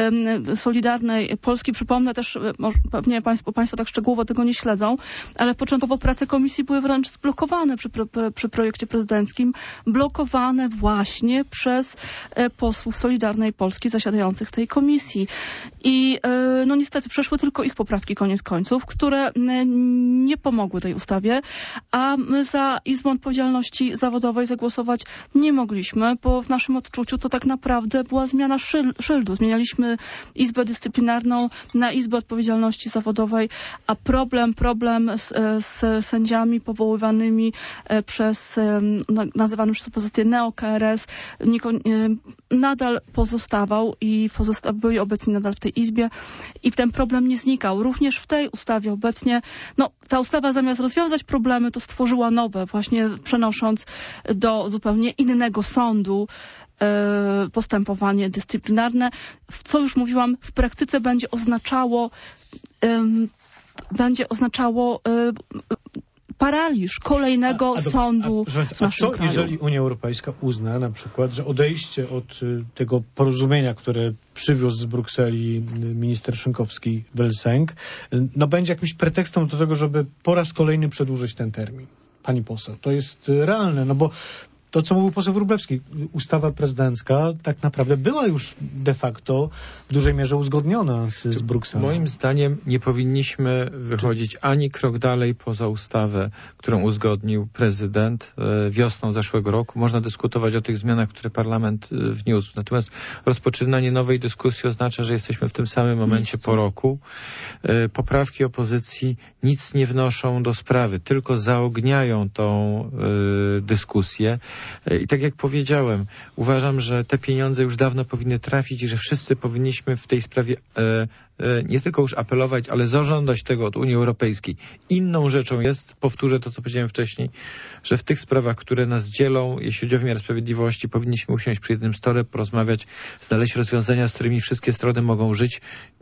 y, Solidarnej Polski. Przypomnę też, y, może, pewnie państwo, państwo tak szczegółowo tego nie śledzą, ale początkowo prace komisji były wręcz zblokowane przy, przy, przy projekcie prezydenckim. Blokowane właśnie przez e, posłów Solidarnej Polski zasiadających w tej komisji. I e, no niestety przeszły tylko ich poprawki koniec końców, które e, nie pomogły tej ustawie, a my za Izbą Odpowiedzialności Zawodowej zagłosować nie mogliśmy, bo w naszym odczuciu to tak naprawdę była zmiana szyl- szyldu. Zmienialiśmy Izbę Dyscyplinarną na Izbę Odpowiedzialności Zawodowej, a problem, problem z, z sędziami powoływanymi e, przez e, nazywany przez opozycję neo-K R S, nadal pozostawał i pozosta- byli obecni nadal w tej Izbie i ten problem nie znikał. Również w tej ustawie obecnie, no ta ustawa zamiast rozwiązać problemy, to stworzyła nowe, właśnie przenosząc do zupełnie innego sądu e, postępowanie dyscyplinarne, co już mówiłam, w praktyce będzie oznaczało e, będzie oznaczało e, paraliż kolejnego a, a do, sądu a, w naszym a co, kraju. jeżeli Unia Europejska uzna na przykład, że odejście od y, tego porozumienia, które przywiózł z Brukseli y, minister Szynkowski-Welsenk, y, no będzie jakimś pretekstem do tego, żeby po raz kolejny przedłużyć ten termin? Pani poseł, to jest y, realne, no bo to, co mówił poseł Wróblewski, ustawa prezydencka tak naprawdę była już de facto w dużej mierze uzgodniona z, z Brukselą. Moim zdaniem nie powinniśmy wychodzić ani krok dalej poza ustawę, którą uzgodnił prezydent wiosną zeszłego roku. Można dyskutować o tych zmianach, które parlament wniósł. Natomiast rozpoczynanie nowej dyskusji oznacza, że jesteśmy w tym samym momencie po roku. Poprawki opozycji nic nie wnoszą do sprawy, tylko zaogniają tą dyskusję. I tak jak powiedziałem, uważam, że te pieniądze już dawno powinny trafić i że wszyscy powinniśmy w tej sprawie e, e, nie tylko już apelować, ale zażądać tego od Unii Europejskiej. Inną rzeczą jest, powtórzę to, co powiedziałem wcześniej, że w tych sprawach, które nas dzielą, jeśli chodzi o wymiar sprawiedliwości, powinniśmy usiąść przy jednym stole, porozmawiać, znaleźć rozwiązania, z którymi wszystkie strony mogą żyć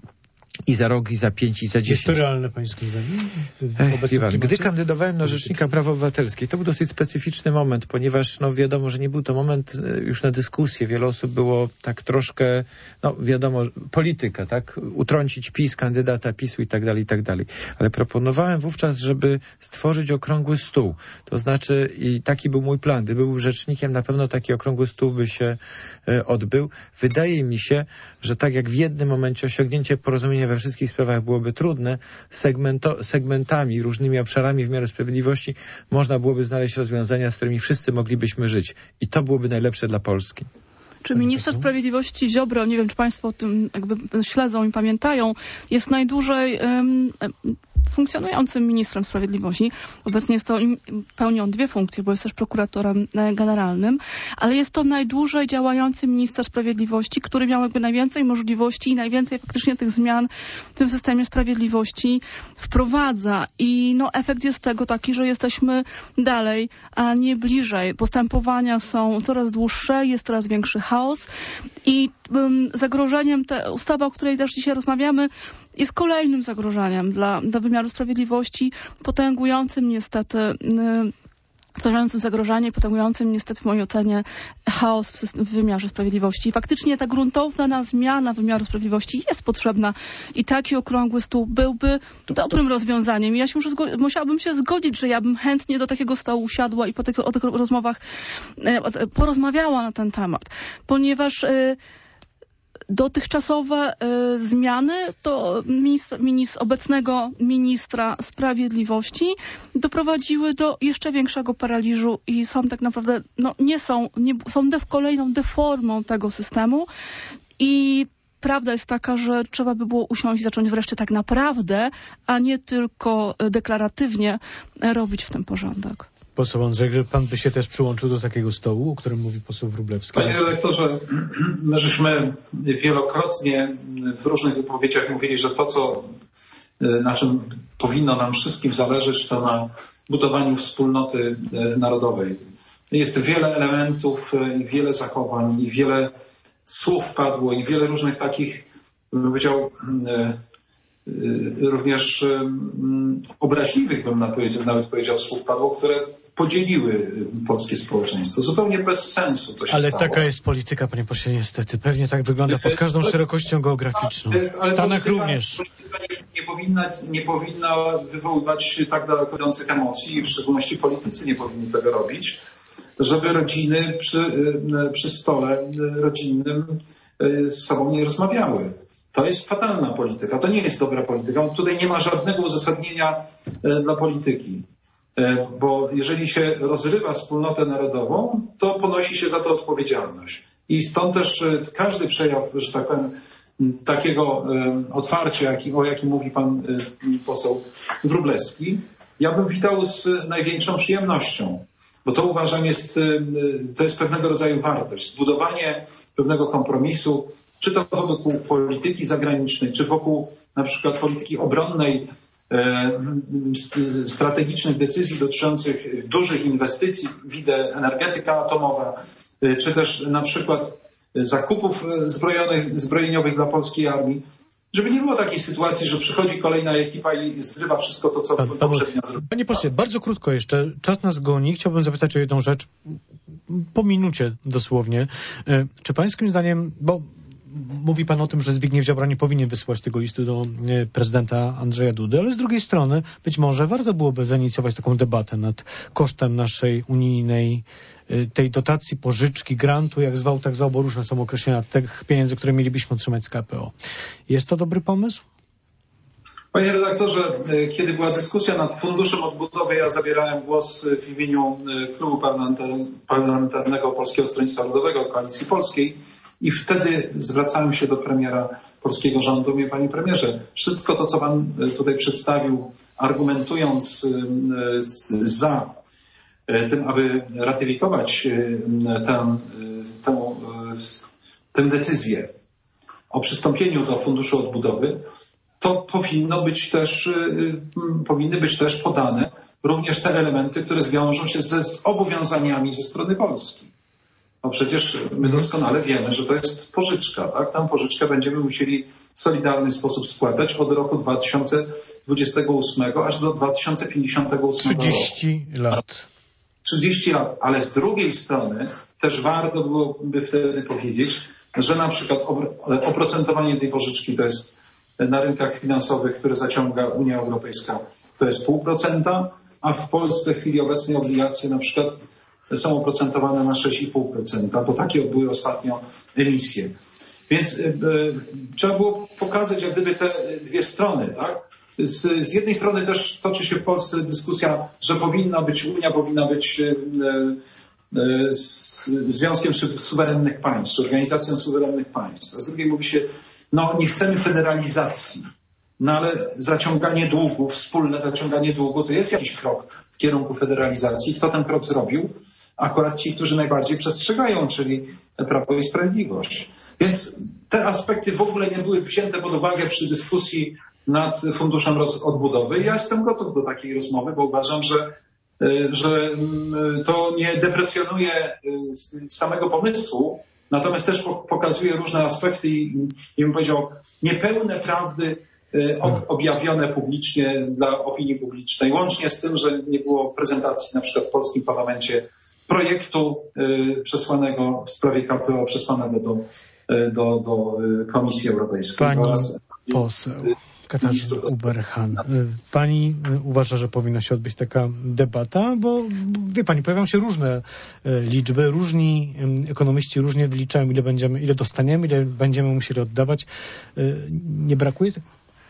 i za rok, i za pięć, i za dziesięć. Jest to realne pańskim zdaniem? Ech, gdy kandydowałem na Rzecznika Praw Obywatelskich, to był dosyć specyficzny moment, ponieważ no wiadomo, że nie był to moment już na dyskusję. Wiele osób było tak troszkę, no wiadomo, polityka, tak? Utrącić PiS, kandydata PiSu i tak dalej, i tak dalej. Ale proponowałem wówczas, żeby stworzyć okrągły stół. To znaczy, i taki był mój plan. Gdyby był rzecznikiem, na pewno taki okrągły stół by się e, odbył. Wydaje mi się, że tak jak w jednym momencie osiągnięcie porozumienia we wszystkich sprawach byłoby trudne, segmento, segmentami, różnymi obszarami wymiaru sprawiedliwości można byłoby znaleźć rozwiązania, z którymi wszyscy moglibyśmy żyć. I to byłoby najlepsze dla Polski. Czy minister sprawiedliwości Ziobro, nie wiem, czy państwo o tym jakby śledzą i pamiętają, jest najdłużej um, funkcjonującym ministrem sprawiedliwości. Obecnie jest to, pełni on dwie funkcje, bo jest też prokuratorem generalnym, ale jest to najdłużej działający minister sprawiedliwości, który miał jakby najwięcej możliwości i najwięcej faktycznie tych zmian w tym systemie sprawiedliwości wprowadza. I no, efekt jest tego taki, że jesteśmy dalej, a nie bliżej. Postępowania są coraz dłuższe, jest coraz większy chaos i um, zagrożeniem, ta ustawa, o której też dzisiaj rozmawiamy, jest kolejnym zagrożeniem dla, dla wymiaru sprawiedliwości, potęgującym niestety, yy, stwarzającym zagrożenie, potęgującym niestety w mojej ocenie chaos w, system, w wymiarze sprawiedliwości. I faktycznie ta gruntowna zmiana wymiaru sprawiedliwości jest potrzebna i taki okrągły stół byłby to, dobrym to... rozwiązaniem. I ja się muszę zgo- musiałabym się zgodzić, że ja bym chętnie do takiego stołu usiadła i po tych, o tych rozmowach e, porozmawiała na ten temat, ponieważ e, dotychczasowe y, zmiany to ministr, ministr, obecnego ministra sprawiedliwości doprowadziły do jeszcze większego paraliżu i są tak naprawdę, no nie są, nie, są def, kolejną deformą tego systemu i prawda jest taka, że trzeba by było usiąść i zacząć wreszcie tak naprawdę, a nie tylko deklaratywnie robić w tym porządek. Poseł Andrzej, że pan by się też przyłączył do takiego stołu, o którym mówi poseł Wróblewski. Panie redaktorze, my żeśmy wielokrotnie w różnych wypowiedziach mówili, że to, co, na czym powinno nam wszystkim zależeć, to na budowaniu wspólnoty narodowej. Jest wiele elementów i wiele zachowań i wiele słów padło i wiele różnych takich, bym powiedział, również obraźliwych, bym nawet powiedział, słów padło, które podzieliły polskie społeczeństwo. Zupełnie bez sensu to się Ale stało. taka jest polityka, panie pośle, niestety. Pewnie tak wygląda pod każdą szerokością geograficzną. W Stanach polityka, również. Polityka nie, nie, powinna, nie powinna wywoływać tak daleko idących emocji, w szczególności politycy nie powinni tego robić, żeby rodziny przy, przy stole rodzinnym z sobą nie rozmawiały. To jest fatalna polityka, to nie jest dobra polityka. Tutaj nie ma żadnego uzasadnienia dla polityki, bo jeżeli się rozrywa wspólnotę narodową, to ponosi się za to odpowiedzialność. I stąd też każdy przejaw, że tak powiem, takiego otwarcia, o jakim mówi pan poseł Wróblewski, ja bym witał z największą przyjemnością, bo to uważam jest, to jest pewnego rodzaju wartość, zbudowanie pewnego kompromisu, czy to wokół polityki zagranicznej, czy wokół na przykład polityki obronnej, strategicznych decyzji dotyczących dużych inwestycji, widzę energetyka atomowa, czy też na przykład zakupów zbrojonych, zbrojeniowych dla polskiej armii, żeby nie było takiej sytuacji, że przychodzi kolejna ekipa i zrywa wszystko to, co poprzednia zrobiła. Panie pośle, bardzo krótko jeszcze, czas nas goni. Chciałbym zapytać o jedną rzecz, po minucie dosłownie. Czy pańskim zdaniem, bo mówi pan o tym, że Zbigniew Ziobro nie powinien wysłać tego listu do prezydenta Andrzeja Dudy, ale z drugiej strony być może warto byłoby zainicjować taką debatę nad kosztem naszej unijnej, tej dotacji, pożyczki, grantu, jak zwał, tak zwał, bo różne są określenia tych pieniędzy, które mielibyśmy otrzymać z K P O. Jest to dobry pomysł? Panie redaktorze, kiedy była dyskusja nad Funduszem Odbudowy, ja zabierałem głos w imieniu Klubu Parlamentarnego Polskiego Stronnictwa Ludowego, Koalicji Polskiej, i wtedy zwracałem się do premiera polskiego rządu. Mówię, panie premierze, wszystko to, co pan tutaj przedstawił, argumentując za tym, aby ratyfikować tę, tę, tę decyzję o przystąpieniu do Funduszu Odbudowy, to powinno być też, powinny być też podane również te elementy, które zwiążą się ze zobowiązaniami ze strony Polski. No przecież my doskonale wiemy, że to jest pożyczka, tak? Tę pożyczkę będziemy musieli w solidarny sposób spłacać od roku dwa tysiące dwudziestego ósmego aż do dwa tysiące pięćdziesiątego ósmego trzydzieści lat. trzydzieści lat, ale z drugiej strony też warto byłoby wtedy powiedzieć, że na przykład oprocentowanie tej pożyczki to jest na rynkach finansowych, które zaciąga Unia Europejska, to jest pół procenta, a w Polsce w chwili obecnej obligacje na przykład są oprocentowane na sześć i pół procenta, bo takie były ostatnio emisje. Więc y, y, trzeba było pokazać jak gdyby te dwie strony, tak? Z, z jednej strony też toczy się w Polsce dyskusja, że powinna być, Unia powinna być y, y, z, związkiem suwerennych państw, czy organizacją suwerennych państw. A z drugiej mówi się, no nie chcemy federalizacji, no ale zaciąganie długu, wspólne zaciąganie długu to jest jakiś krok w kierunku federalizacji. Kto ten krok zrobił? Akurat ci, którzy najbardziej przestrzegają, czyli Prawo i Sprawiedliwość. Więc te aspekty w ogóle nie były wzięte pod uwagę przy dyskusji nad Funduszem Odbudowy. Ja jestem gotów do takiej rozmowy, bo uważam, że, że to nie deprecjonuje samego pomysłu, natomiast też pokazuje różne aspekty i, nie bym powiedział, niepełne prawdy objawione publicznie dla opinii publicznej, łącznie z tym, że nie było prezentacji na przykład w polskim parlamencie projektu y, przesłanego w sprawie K P O, przesłanego do, y, do, do Komisji Europejskiej. Pani oraz, poseł Katarzyna Uberhan. Pani uważa, że powinna się odbyć taka debata, bo wie pani, pojawiają się różne liczby, różni ekonomiści różnie wyliczają, ile będziemy, ile dostaniemy, ile będziemy musieli oddawać. Nie brakuje tego?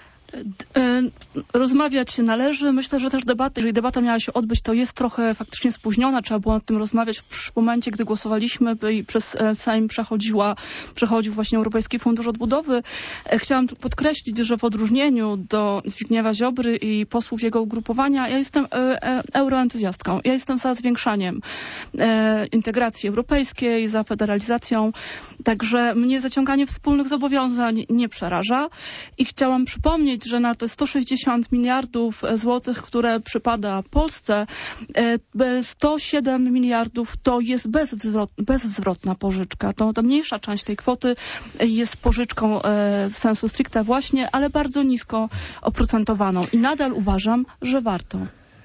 Rozmawiać się należy. Myślę, że też debata, jeżeli debata miała się odbyć, to jest trochę faktycznie spóźniona. Trzeba było nad tym rozmawiać w momencie, gdy głosowaliśmy i przez Sejm przechodziła, przechodził właśnie Europejski Fundusz Odbudowy. Chciałam podkreślić, że w odróżnieniu do Zbigniewa Ziobry i posłów jego ugrupowania, ja jestem euroentuzjastką. Ja jestem za zwiększaniem integracji europejskiej, za federalizacją. Także mnie zaciąganie wspólnych zobowiązań nie przeraża. I chciałam przypomnieć, że na te sto sześćdziesiąt miliardów złotych, które przypada Polsce, sto siedem miliardów to jest bezzwrot, bezzwrotna pożyczka. To ta mniejsza część tej kwoty jest pożyczką w sensu stricte właśnie, ale bardzo nisko oprocentowaną. I nadal uważam, że warto.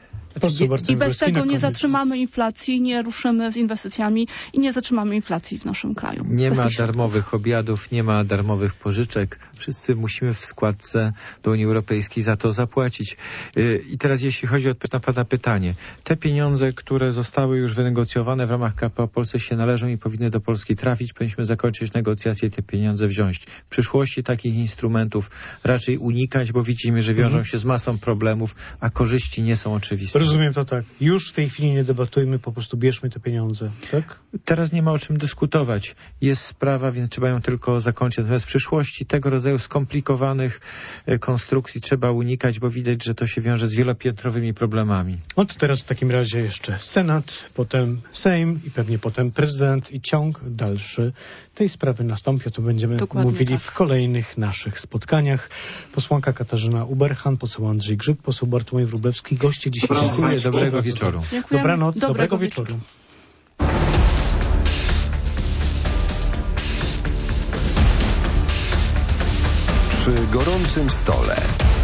I bez tego nie zatrzymamy inflacji, nie ruszymy z inwestycjami i nie zatrzymamy inflacji w naszym kraju. Nie ma darmowych obiadów, nie ma darmowych pożyczek. Wszyscy musimy w składce do Unii Europejskiej za to zapłacić. I teraz jeśli chodzi o na pana pytanie. Te pieniądze, które zostały już wynegocjowane w ramach K P O Polsce się należą i powinny do Polski trafić. Powinniśmy zakończyć negocjacje i te pieniądze wziąć. W przyszłości takich instrumentów raczej unikać, bo widzimy, że wiążą mhm. się z masą problemów, a korzyści nie są oczywiste. Rozumiem to tak. Już w tej chwili nie debatujmy, po prostu bierzmy te pieniądze, tak? Teraz nie ma o czym dyskutować. Jest sprawa, więc trzeba ją tylko zakończyć. Natomiast w przyszłości tego rodzaju skomplikowanych konstrukcji trzeba unikać, bo widać, że to się wiąże z wielopiętrowymi problemami. No to teraz w takim razie jeszcze Senat, potem Sejm i pewnie potem prezydent i ciąg dalszy tej sprawy nastąpi. O tym będziemy Dokładnie mówili tak. w kolejnych naszych spotkaniach. Posłanka Katarzyna Uberhan, poseł Andrzej Grzyb, poseł Bartłomiej Wróblewski, goście dzisiejszego. Dziękuję, dobrego wieczoru. Dziękujemy. Dobranoc, dobrego, dobrego wieczoru. Przy gorącym stole.